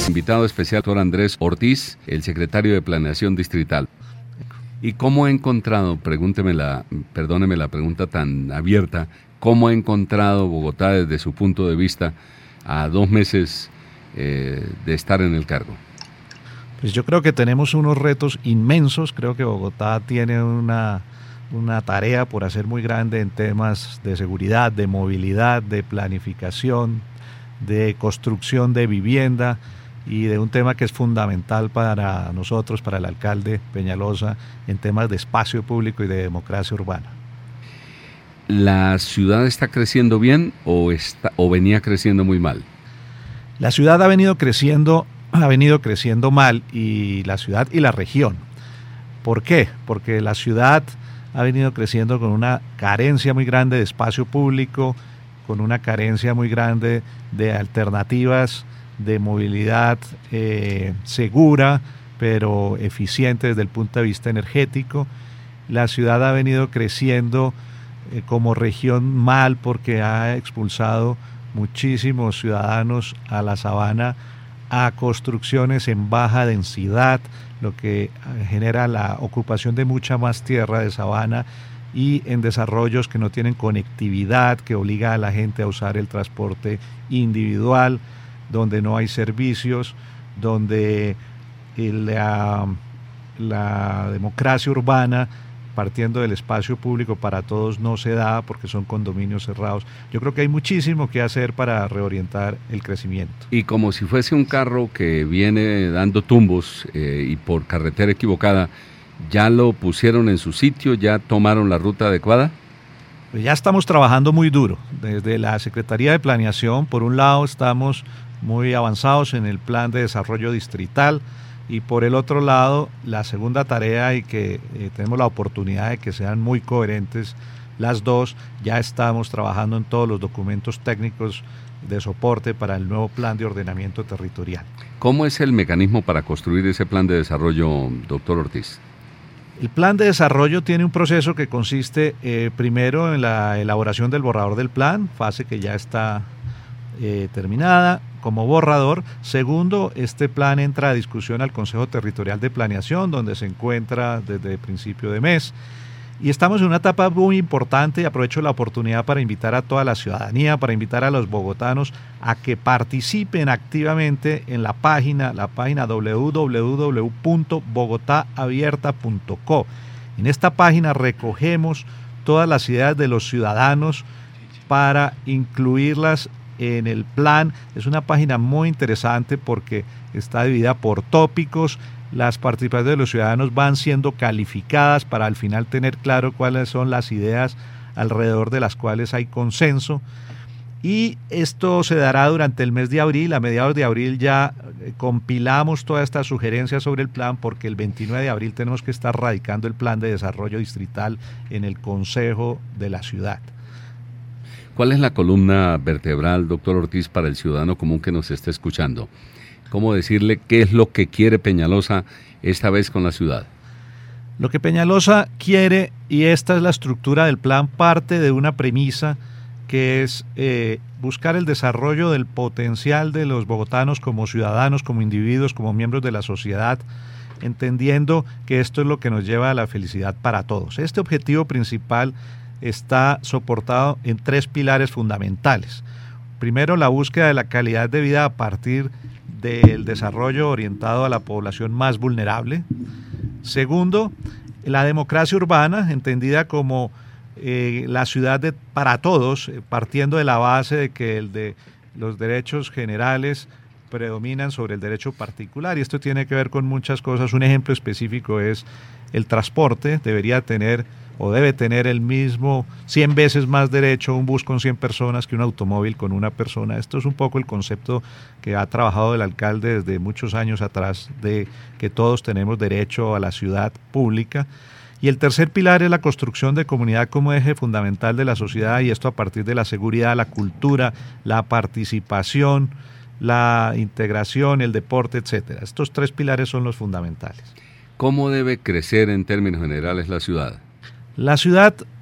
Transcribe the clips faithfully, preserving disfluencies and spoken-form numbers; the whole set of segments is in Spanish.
Invitado especial, doctor Andrés Ortiz, el secretario de Planeación Distrital. ¿Y cómo ha encontrado, pregúnteme la, perdóneme la pregunta tan abierta, cómo ha encontrado Bogotá desde su punto de vista a dos meses eh, de estar en el cargo? Pues yo creo que tenemos unos retos inmensos. Creo que Bogotá tiene una, una tarea por hacer muy grande en temas de seguridad, de movilidad, de planificación, de construcción de vivienda y de un tema que es fundamental para nosotros, para el alcalde Peñalosa, en temas de espacio público y de democracia urbana. ¿La ciudad está creciendo bien o, está, o venía creciendo muy mal? La ciudad ha venido creciendo ha venido creciendo mal, y la ciudad y la región. ¿Por qué? Porque la ciudad ha venido creciendo con una carencia muy grande de espacio público, con una carencia muy grande de alternativas de movilidad eh, segura, pero eficiente desde el punto de vista energético. La ciudad ha venido creciendo eh, como región mal porque ha expulsado muchísimos ciudadanos a la sabana, a construcciones en baja densidad, lo que genera la ocupación de mucha más tierra de sabana, y en desarrollos que no tienen conectividad, que obliga a la gente a usar el transporte individual, donde no hay servicios, donde la, la democracia urbana, partiendo del espacio público para todos, no se da porque son condominios cerrados. Yo creo que hay muchísimo que hacer para reorientar el crecimiento. Y como si fuese un carro que viene dando tumbos eh, y por carretera equivocada, ¿ya lo pusieron en su sitio? ¿Ya tomaron la ruta adecuada? Pues ya estamos trabajando muy duro. Desde la Secretaría de Planeación, por un lado, estamos muy avanzados en el plan de desarrollo distrital, y por el otro lado, la segunda tarea, y que eh, tenemos la oportunidad de que sean muy coherentes las dos, ya estamos trabajando en todos los documentos técnicos de soporte para el nuevo plan de ordenamiento territorial. ¿Cómo es el mecanismo para construir ese plan de desarrollo, doctor Ortiz? El plan de desarrollo tiene un proceso que consiste eh, primero en la elaboración del borrador del plan, fase que ya está eh, terminada como borrador. Segundo, este plan entra a discusión al Consejo Territorial de Planeación, donde se encuentra desde el principio de mes. Y estamos en una etapa muy importante, y aprovecho la oportunidad para invitar a toda la ciudadanía, para invitar a los bogotanos a que participen activamente en la página, la página doble u doble u doble u punto bogotá abierta punto co. En esta página recogemos todas las ideas de los ciudadanos para incluirlas en el plan. Es una página muy interesante porque está dividida por tópicos. Las participaciones de los ciudadanos van siendo calificadas para al final tener claro cuáles son las ideas alrededor de las cuales hay consenso. Y esto se dará durante el mes de abril. A mediados de abril ya compilamos todas estas sugerencias sobre el plan, porque el veintinueve de abril tenemos que estar radicando el plan de desarrollo distrital en el Consejo de la ciudad. ¿Cuál es la columna vertebral, doctor Ortiz, para el ciudadano común que nos esté escuchando? ¿Cómo decirle qué es lo que quiere Peñalosa esta vez con la ciudad? Lo que Peñalosa quiere, y esta es la estructura del plan, parte de una premisa que es eh, buscar el desarrollo del potencial de los bogotanos como ciudadanos, como individuos, como miembros de la sociedad, entendiendo que esto es lo que nos lleva a la felicidad para todos. Este objetivo principal está soportado en tres pilares fundamentales. Primero, la búsqueda de la calidad de vida a partir del desarrollo orientado a la población más vulnerable. Segundo, la democracia urbana, entendida como eh, la ciudad de, para todos, eh, partiendo de la base de que el de los derechos generales predominan sobre el derecho particular, y esto tiene que ver con muchas cosas. Un ejemplo específico es el transporte. Debería tener o debe tener el mismo cien veces más derecho un bus con cien personas que un automóvil con una persona. Esto es un poco el concepto que ha trabajado el alcalde desde muchos años atrás, de que todos tenemos derecho a la ciudad pública. Y el tercer pilar es la construcción de comunidad como eje fundamental de la sociedad, y esto a partir de la seguridad, la cultura, la participación, la integración, el deporte, etcétera. Estos tres pilares son los fundamentales. ¿Cómo debe crecer en términos generales la ciudad? La ciudad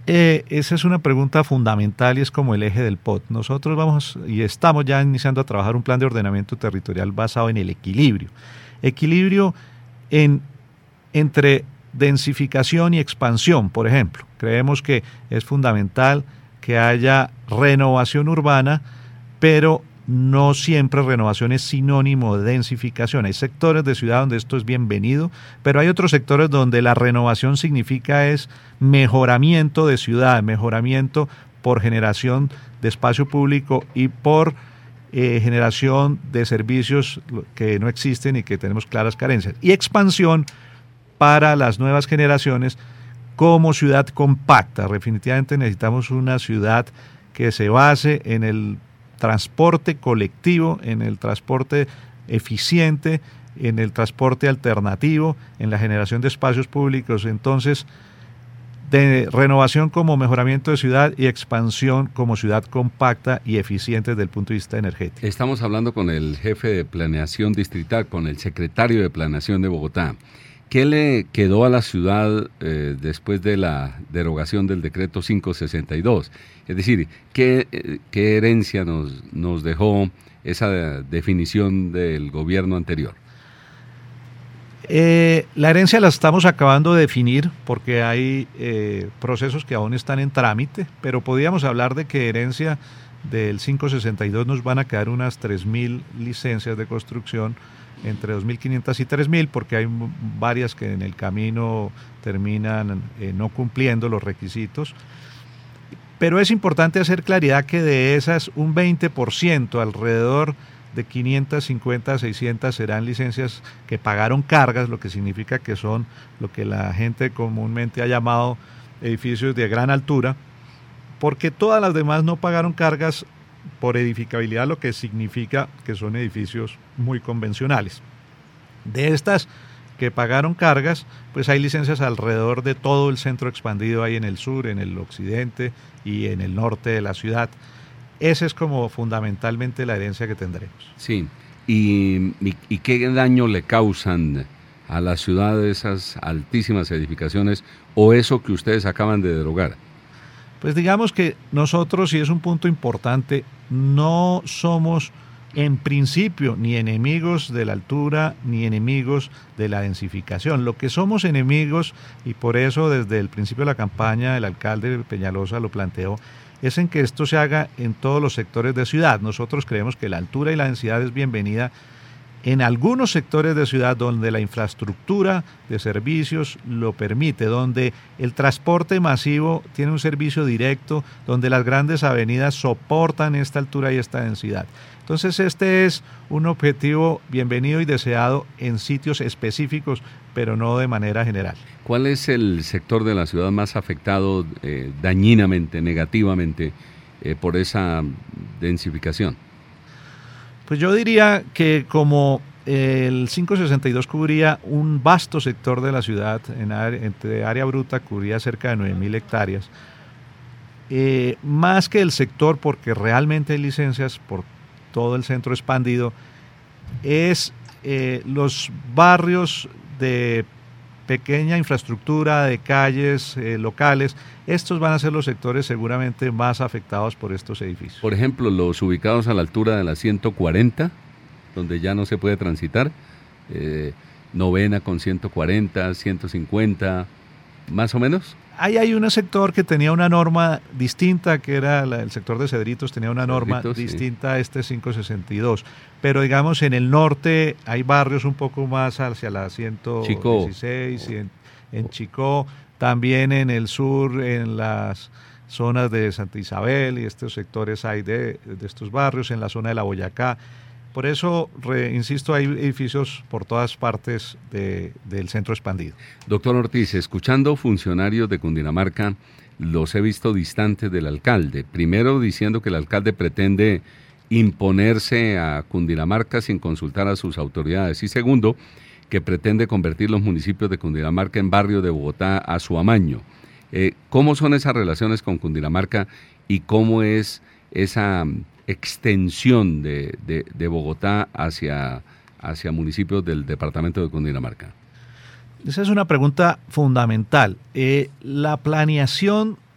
Eh, esa es una pregunta fundamental y es como el eje del P O T. Nosotros vamos y estamos ya iniciando a trabajar un plan de ordenamiento territorial basado en el equilibrio. Equilibrio en, entre densificación y expansión, por ejemplo. Creemos que es fundamental que haya renovación urbana, pero no siempre renovación es sinónimo de densificación. Hay sectores de ciudad donde esto es bienvenido, pero hay otros sectores donde la renovación significa es mejoramiento de ciudad, mejoramiento por generación de espacio público y por eh, generación de servicios que no existen y que tenemos claras carencias. Y expansión para las nuevas generaciones como ciudad compacta. Definitivamente necesitamos una ciudad que se base en el transporte colectivo, en el transporte eficiente, en el transporte alternativo, en la generación de espacios públicos. Entonces, de renovación como mejoramiento de ciudad y expansión como ciudad compacta y eficiente desde el punto de vista energético. Estamos hablando con el jefe de planeación distrital, con el secretario de planeación de Bogotá. ¿Qué le quedó a la ciudad eh, después de la derogación del decreto quinientos sesenta y dos? Es decir, ¿qué, eh, qué herencia nos, nos dejó esa definición del gobierno anterior? Eh, la herencia la estamos acabando de definir porque hay eh, procesos que aún están en trámite, pero podríamos hablar de que herencia del quinientos sesenta y dos nos van a quedar unas tres mil licencias de construcción, entre dos mil quinientas y tres mil, porque hay varias que en el camino terminan eh, no cumpliendo los requisitos. Pero es importante hacer claridad que de esas un veinte por ciento, alrededor de quinientas cincuenta, seiscientas, serán licencias que pagaron cargas, lo que significa que son lo que la gente comúnmente ha llamado edificios de gran altura, porque todas las demás no pagaron cargas por edificabilidad, lo que significa que son edificios muy convencionales. De estas que pagaron cargas, pues hay licencias alrededor de todo el centro expandido, ahí en el sur, en el occidente y en el norte de la ciudad. Esa es como fundamentalmente la herencia que tendremos. Sí, y, y, y qué daño le causan a la ciudad esas altísimas edificaciones o eso que ustedes acaban de derogar. Pues digamos que nosotros, y es un punto importante, no somos en principio ni enemigos de la altura ni enemigos de la densificación. Lo que somos enemigos, y por eso desde el principio de la campaña el alcalde Peñalosa lo planteó, es en que esto se haga en todos los sectores de ciudad. Nosotros creemos que la altura y la densidad es bienvenida en algunos sectores de ciudad donde la infraestructura de servicios lo permite, donde el transporte masivo tiene un servicio directo, donde las grandes avenidas soportan esta altura y esta densidad. Entonces este es un objetivo bienvenido y deseado en sitios específicos, pero no de manera general. ¿Cuál es el sector de la ciudad más afectado eh, dañinamente, negativamente, eh, por esa densificación? Pues yo diría que como el quinientos sesenta y dos cubría un vasto sector de la ciudad, en área, entre área bruta cubría cerca de nueve mil hectáreas, eh, más que el sector, porque realmente hay licencias por todo el centro expandido, es eh, los barrios de pequeña infraestructura, de calles eh, locales. Estos van a ser los sectores seguramente más afectados por estos edificios. Por ejemplo, los ubicados a la altura de la ciento cuarenta, donde ya no se puede transitar, eh, novena con ciento cuarenta, ciento cincuenta, más o menos. Ahí hay un sector que tenía una norma distinta, que era la, el sector de Cedritos, tenía una norma Cedritos, distinta sí. a este quinientos sesenta y dos. Pero digamos, en el norte hay barrios un poco más hacia la ciento dieciséis, Chicó. Y en, en Chicó, también en el sur, en las zonas de Santa Isabel y estos sectores hay de, de estos barrios, en la zona de la Boyacá. Por eso, re, insisto, hay edificios por todas partes de, del centro expandido. Doctor Ortiz, escuchando funcionarios de Cundinamarca, los he visto distantes del alcalde. Primero diciendo que el alcalde pretende imponerse a Cundinamarca sin consultar a sus autoridades. Y segundo, que pretende convertir los municipios de Cundinamarca en barrio de Bogotá a su amaño. Eh, ¿Cómo son esas relaciones con Cundinamarca y cómo es esa extensión de, de, de Bogotá hacia, hacia municipios del departamento de Cundinamarca? Esa es una pregunta fundamental. Eh, la planeación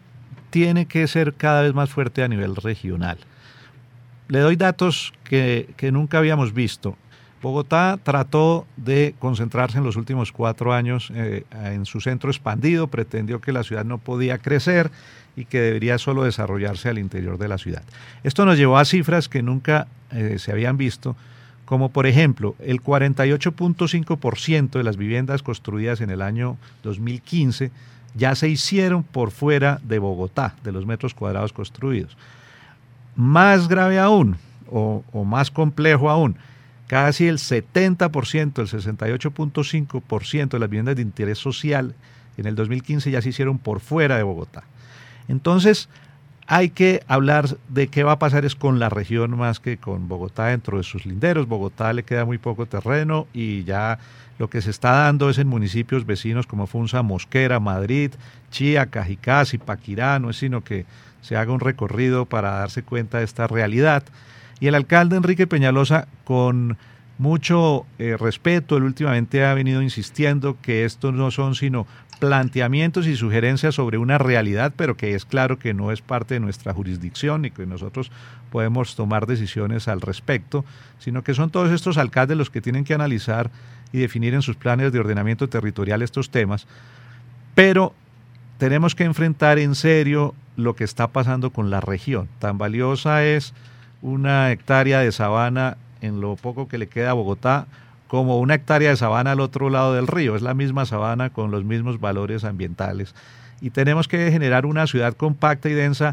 tiene que ser cada vez más fuerte a nivel regional. Le doy datos que, que nunca habíamos visto. Bogotá trató de concentrarse en los últimos cuatro años eh, en su centro expandido, pretendió que la ciudad no podía crecer y que debería solo desarrollarse al interior de la ciudad. Esto nos llevó a cifras que nunca eh, se habían visto, como por ejemplo el cuarenta y ocho punto cinco por ciento de las viviendas construidas en el año dos mil quince ya se hicieron por fuera de Bogotá, de los metros cuadrados construidos. Más grave aún, o, o más complejo aún, casi el setenta por ciento, el sesenta y ocho punto cinco por ciento de las viviendas de interés social en el dos mil quince ya se hicieron por fuera de Bogotá. Entonces, hay que hablar de qué va a pasar es con la región más que con Bogotá dentro de sus linderos. Bogotá le queda muy poco terreno y ya lo que se está dando es en municipios vecinos como Funza, Mosquera, Madrid, Chía, Cajicá, Zipaquirá, no es sino que se haga un recorrido para darse cuenta de esta realidad. Y el alcalde Enrique Peñalosa, con mucho eh, respeto, él últimamente ha venido insistiendo que estos no son sino planteamientos y sugerencias sobre una realidad, pero que es claro que no es parte de nuestra jurisdicción y que nosotros podemos tomar decisiones al respecto, sino que son todos estos alcaldes los que tienen que analizar y definir en sus planes de ordenamiento territorial estos temas, pero tenemos que enfrentar en serio lo que está pasando con la región. Tan valiosa es una hectárea de sabana en lo poco que le queda a Bogotá, como una hectárea de sabana al otro lado del río. Es la misma sabana con los mismos valores ambientales. Y tenemos que generar una ciudad compacta y densa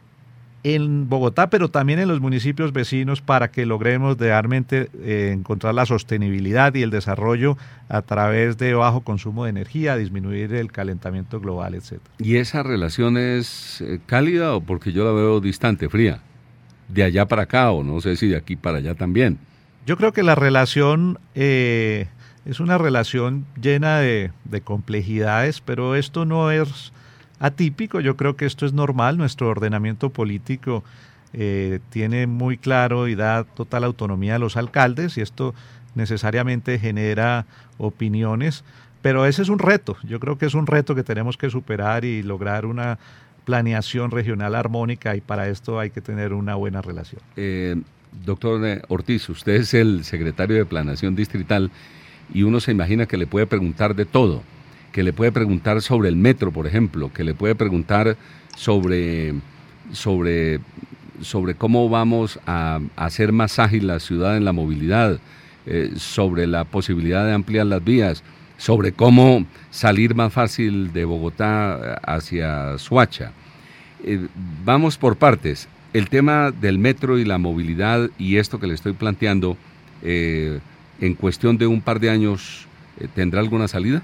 en Bogotá, pero también en los municipios vecinos para que logremos realmente eh, encontrar la sostenibilidad y el desarrollo a través de bajo consumo de energía, disminuir el calentamiento global, etcétera. ¿Y esa relación es eh, cálida o porque yo la veo distante, fría? De allá para acá, o no sé si de aquí para allá también. Yo creo que la relación eh, es una relación llena de, de complejidades, pero esto no es atípico. Yo creo que esto es normal. Nuestro ordenamiento político eh, tiene muy claro y da total autonomía a los alcaldes, y esto necesariamente genera opiniones, pero ese es un reto. Yo creo que es un reto que tenemos que superar y lograr una planeación regional armónica, y para esto hay que tener una buena relación. Eh, doctor Ortiz, usted es el secretario de Planeación Distrital y uno se imagina que le puede preguntar de todo, que le puede preguntar sobre el metro, por ejemplo, que le puede preguntar sobre, sobre, sobre cómo vamos a, a hacer más ágil la ciudad en la movilidad, eh, sobre la posibilidad de ampliar las vías, sobre cómo salir más fácil de Bogotá hacia Soacha. Eh, vamos por partes. El tema del metro y la movilidad y esto que le estoy planteando, eh, en cuestión de un par de años, eh, ¿tendrá alguna salida?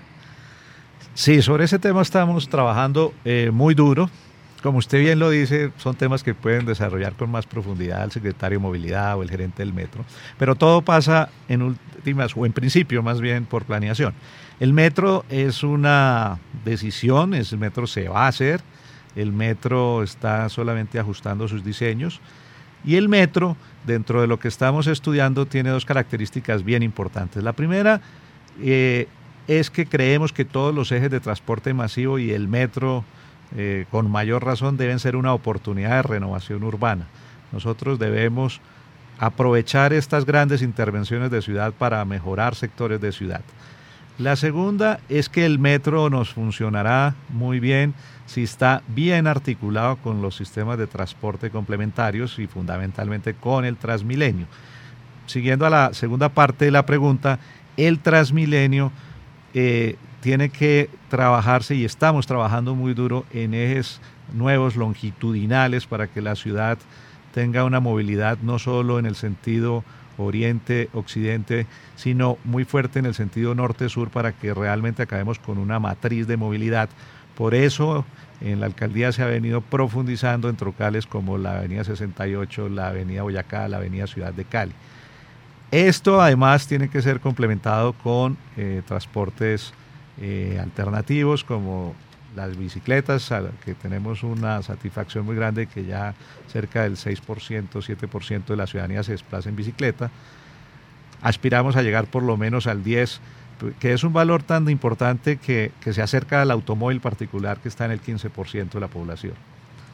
Sí, sobre ese tema estamos trabajando eh, muy duro. Como usted bien lo dice, son temas que pueden desarrollar con más profundidad el secretario de Movilidad o el gerente del metro, pero todo pasa en últimas, o en principio más bien, por planeación. El metro es una decisión, el metro se va a hacer, el metro está solamente ajustando sus diseños, y el metro, dentro de lo que estamos estudiando, tiene dos características bien importantes. La primera eh, es que creemos que todos los ejes de transporte masivo y el metro, eh, con mayor razón, deben ser una oportunidad de renovación urbana. Nosotros debemos aprovechar estas grandes intervenciones de ciudad para mejorar sectores de ciudad. La segunda es que el metro nos funcionará muy bien si está bien articulado con los sistemas de transporte complementarios y fundamentalmente con el Transmilenio. Siguiendo a la segunda parte de la pregunta, el Transmilenio eh, tiene que trabajarse, y estamos trabajando muy duro en ejes nuevos longitudinales para que la ciudad tenga una movilidad no solo en el sentido oriente, occidente, sino muy fuerte en el sentido norte-sur, para que realmente acabemos con una matriz de movilidad. Por eso en la alcaldía se ha venido profundizando en trocales como la avenida sesenta y ocho, la avenida Boyacá, la avenida Ciudad de Cali. Esto además tiene que ser complementado con eh, transportes eh, alternativos como las bicicletas, a que tenemos una satisfacción muy grande, que ya cerca del seis por ciento, siete por ciento de la ciudadanía se desplaza en bicicleta. Aspiramos a llegar por lo menos al diez por ciento, que es un valor tan importante que, que se acerca al automóvil particular, que está en el quince por ciento de la población.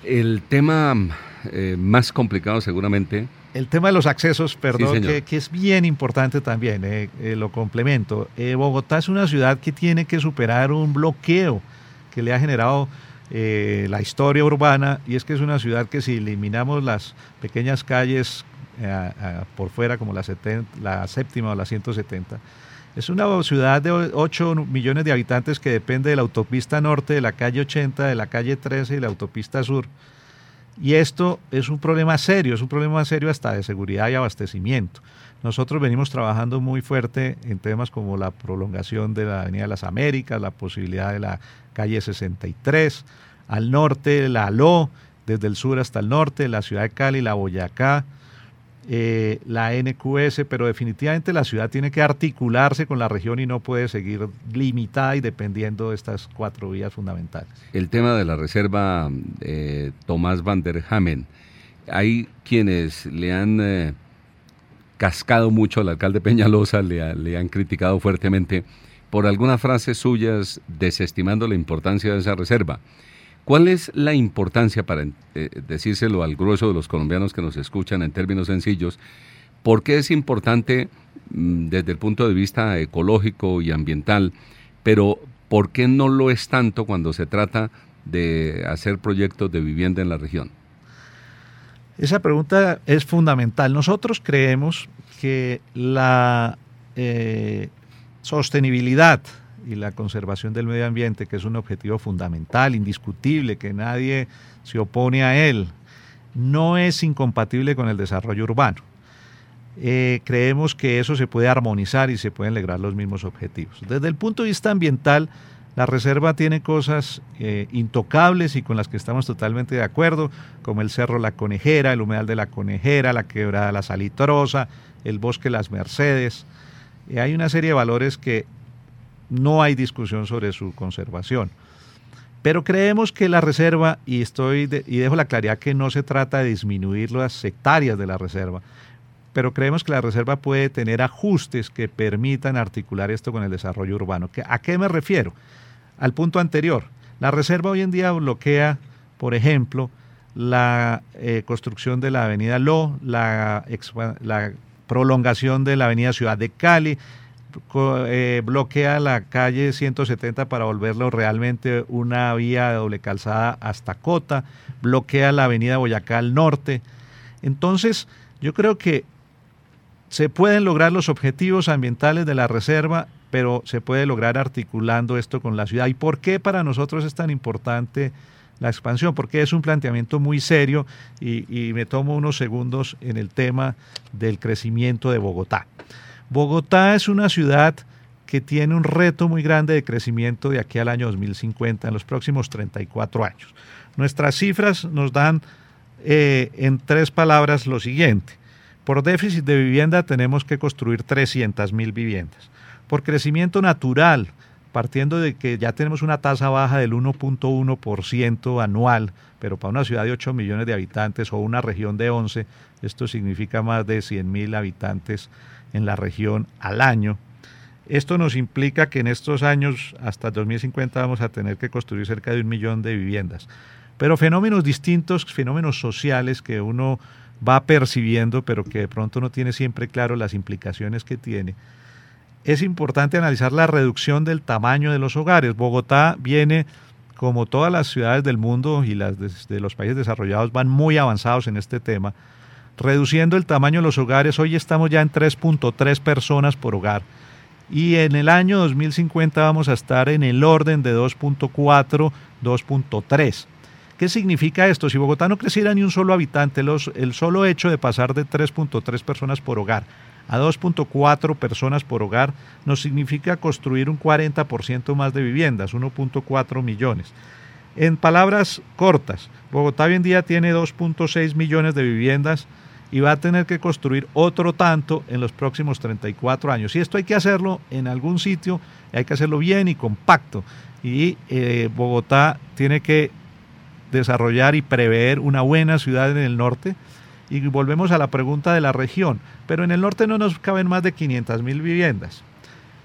El tema eh, más complicado seguramente... El tema de los accesos, perdón, sí, que, que es bien importante también, eh, eh, lo complemento. Eh, Bogotá es una ciudad que tiene que superar un bloqueo que le ha generado eh, la historia urbana, y es que es una ciudad que si eliminamos las pequeñas calles eh, a, por fuera, como la, setenta, la séptima o la ciento setenta, es una ciudad de ocho millones de habitantes que depende de la autopista norte, de la calle ochenta, de la calle trece y la autopista sur. Y esto es un problema serio, es un problema serio hasta de seguridad y abastecimiento. Nosotros venimos trabajando muy fuerte en temas como la prolongación de la Avenida de las Américas, la posibilidad de la calle sesenta y tres, al norte la A L O, desde el sur hasta el norte, la ciudad de Cali, la Boyacá, eh, la N Q S, pero definitivamente la ciudad tiene que articularse con la región y no puede seguir limitada y dependiendo de estas cuatro vías fundamentales. El tema de la reserva eh, Tomás van der Hamen, hay quienes le han eh, cascado mucho al alcalde Peñalosa, le, le han criticado fuertemente por algunas frases suyas desestimando la importancia de esa reserva. ¿Cuál es la importancia, para eh, decírselo al grueso de los colombianos que nos escuchan en términos sencillos, por qué es importante mmm, desde el punto de vista ecológico y ambiental, pero por qué no lo es tanto cuando se trata de hacer proyectos de vivienda en la región? Esa pregunta es fundamental. Nosotros creemos que la eh, sostenibilidad y la conservación del medio ambiente, que es un objetivo fundamental, indiscutible, que nadie se opone a él, no es incompatible con el desarrollo urbano. Eh, creemos que eso se puede armonizar y se pueden lograr los mismos objetivos. Desde el punto de vista ambiental, la reserva tiene cosas eh, intocables y con las que estamos totalmente de acuerdo, como el Cerro La Conejera, el Humedal de La Conejera, la Quebrada La Salitrosa, el Bosque Las Mercedes. Eh, hay una serie de valores que no hay discusión sobre su conservación. Pero creemos que la reserva, y, estoy de, y dejo la claridad que no se trata de disminuir las hectáreas de la reserva, pero creemos que la reserva puede tener ajustes que permitan articular esto con el desarrollo urbano. ¿A qué me refiero? Al punto anterior. La reserva hoy en día bloquea, por ejemplo, la eh, construcción de la avenida L O, la, la prolongación de la avenida Ciudad de Cali, Eh, bloquea la calle ciento setenta para volverlo realmente una vía de doble calzada hasta Cota, bloquea la avenida Boyacá al norte. Entonces, yo creo que se pueden lograr los objetivos ambientales de la reserva, pero se puede lograr articulando esto con la ciudad. ¿Y por qué para nosotros es tan importante la expansión? Porque es un planteamiento muy serio y, y me tomo unos segundos en el tema del crecimiento de Bogotá. Bogotá es una ciudad que tiene un reto muy grande de crecimiento de aquí al año dos mil cincuenta, en los próximos treinta y cuatro años. Nuestras cifras nos dan eh, en tres palabras lo siguiente. Por déficit de vivienda tenemos que construir trescientas mil viviendas. Por crecimiento natural, partiendo de que ya tenemos una tasa baja del uno punto uno por ciento anual, pero para una ciudad de ocho millones de habitantes o una región de once, esto significa más de cien mil habitantes en la región al año. Esto nos implica que en estos años, hasta dos mil cincuenta, vamos a tener que construir cerca de un millón de viviendas. Pero fenómenos distintos, fenómenos sociales que uno va percibiendo, pero que de pronto no tiene siempre claro las implicaciones que tiene. Es importante analizar la reducción del tamaño de los hogares. Bogotá viene, como todas las ciudades del mundo y las de, de los países desarrollados, van muy avanzados en este tema, reduciendo el tamaño de los hogares. Hoy estamos ya en tres punto tres personas por hogar y en el año dos mil cincuenta vamos a estar en el orden de dos punto cuatro, dos punto tres. ¿Qué significa esto? Si Bogotá no creciera ni un solo habitante, los, el solo hecho de pasar de tres punto tres personas por hogar a dos punto cuatro personas por hogar nos significa construir un cuarenta por ciento más de viviendas, uno punto cuatro millones. En palabras cortas, Bogotá hoy en día tiene dos punto seis millones de viviendas y va a tener que construir otro tanto en los próximos treinta y cuatro años. Y esto hay que hacerlo en algún sitio, hay que hacerlo bien y compacto. Y eh, Bogotá tiene que desarrollar y prever una buena ciudad en el norte. Y volvemos a la pregunta de la región. Pero en el norte no nos caben más de quinientas mil viviendas.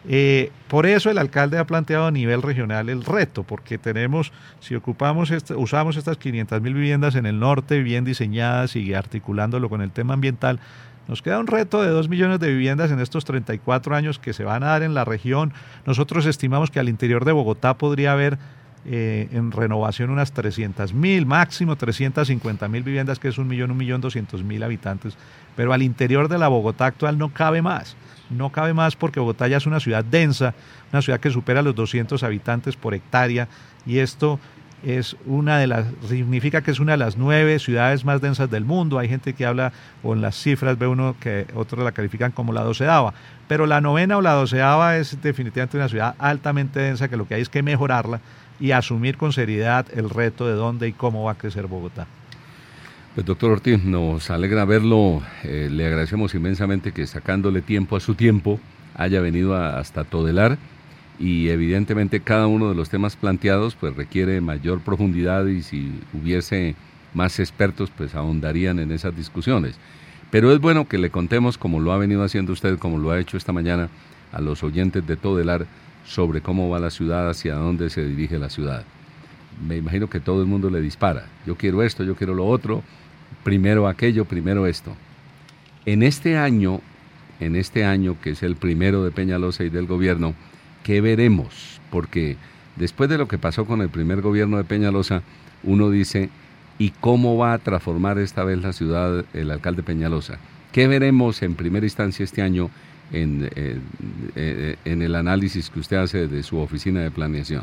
Eh, por eso el alcalde ha planteado a nivel regional el reto, porque tenemos, si ocupamos esta, usamos estas quinientas mil viviendas en el norte, bien diseñadas y articulándolo con el tema ambiental, nos queda un reto de dos millones de viviendas en estos treinta y cuatro años que se van a dar en la región. Nosotros estimamos que al interior de Bogotá podría haber eh, en renovación unas trescientas mil, máximo trescientas cincuenta mil viviendas, que es un millón, un millón doscientos mil habitantes, pero al interior de la Bogotá actual no cabe más. No cabe más porque Bogotá ya es una ciudad densa, una ciudad que supera los doscientos habitantes por hectárea, y esto es una de las, significa que es una de las nueve ciudades más densas del mundo. Hay gente que habla, o en las cifras ve uno que otros la califican como la doceava, pero la novena o la doceava es definitivamente una ciudad altamente densa, que lo que hay es que mejorarla y asumir con seriedad el reto de dónde y cómo va a crecer Bogotá. Pues doctor Ortiz, nos alegra verlo, eh, le agradecemos inmensamente que sacándole tiempo a su tiempo haya venido a, hasta Todelar, y evidentemente cada uno de los temas planteados pues requiere mayor profundidad, y si hubiese más expertos pues ahondarían en esas discusiones. Pero es bueno que le contemos, como lo ha venido haciendo usted, como lo ha hecho esta mañana, a los oyentes de Todelar sobre cómo va la ciudad, hacia dónde se dirige la ciudad. Me imagino que todo el mundo le dispara, yo quiero esto, yo quiero lo otro, primero aquello, primero esto. En este año, en este año que es el primero de Peñalosa y del gobierno, ¿qué veremos? Porque después de lo que pasó con el primer gobierno de Peñalosa, uno dice, ¿y cómo va a transformar esta vez la ciudad el alcalde Peñalosa? ¿Qué veremos en primera instancia este año en, en, en el análisis que usted hace de su oficina de planeación?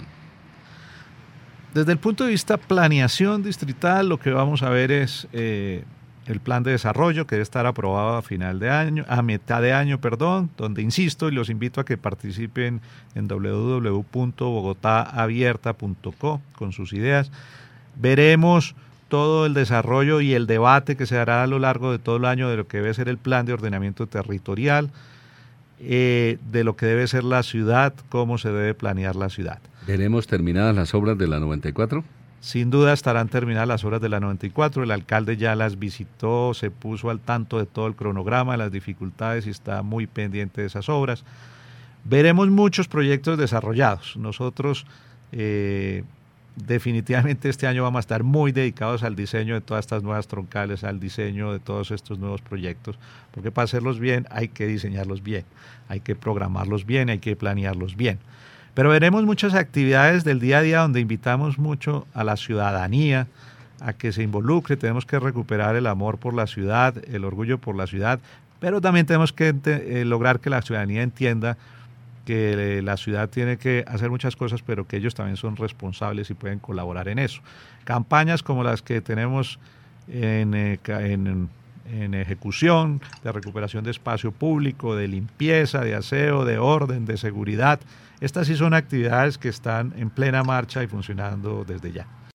Desde el punto de vista planeación distrital, lo que vamos a ver es eh, el plan de desarrollo, que debe estar aprobado a final de año, a mitad de año, perdón, donde insisto y los invito a que participen en doble u doble u doble u punto bogotá abierta punto co con sus ideas. Veremos todo el desarrollo y el debate que se hará a lo largo de todo el año de lo que debe ser el plan de ordenamiento territorial, eh, de lo que debe ser la ciudad, cómo se debe planear la ciudad. ¿Veremos terminadas las obras de la noventa y cuatro? Sin duda estarán terminadas las obras de la noventa y cuatro, el alcalde ya las visitó, se puso al tanto de todo el cronograma, las dificultades, y está muy pendiente de esas obras. Veremos muchos proyectos desarrollados. Nosotros eh, definitivamente este año vamos a estar muy dedicados al diseño de todas estas nuevas troncales, al diseño de todos estos nuevos proyectos, porque para hacerlos bien hay que diseñarlos bien, hay que programarlos bien, hay que planearlos bien. Pero veremos muchas actividades del día a día donde invitamos mucho a la ciudadanía a que se involucre. Tenemos que recuperar el amor por la ciudad, el orgullo por la ciudad, pero también tenemos que eh, lograr que la ciudadanía entienda que eh, la ciudad tiene que hacer muchas cosas, pero que ellos también son responsables y pueden colaborar en eso. Campañas como las que tenemos en, eh, en, en ejecución, de recuperación de espacio público, de limpieza, de aseo, de orden, de seguridad. Estas sí son actividades que están en plena marcha y funcionando desde ya.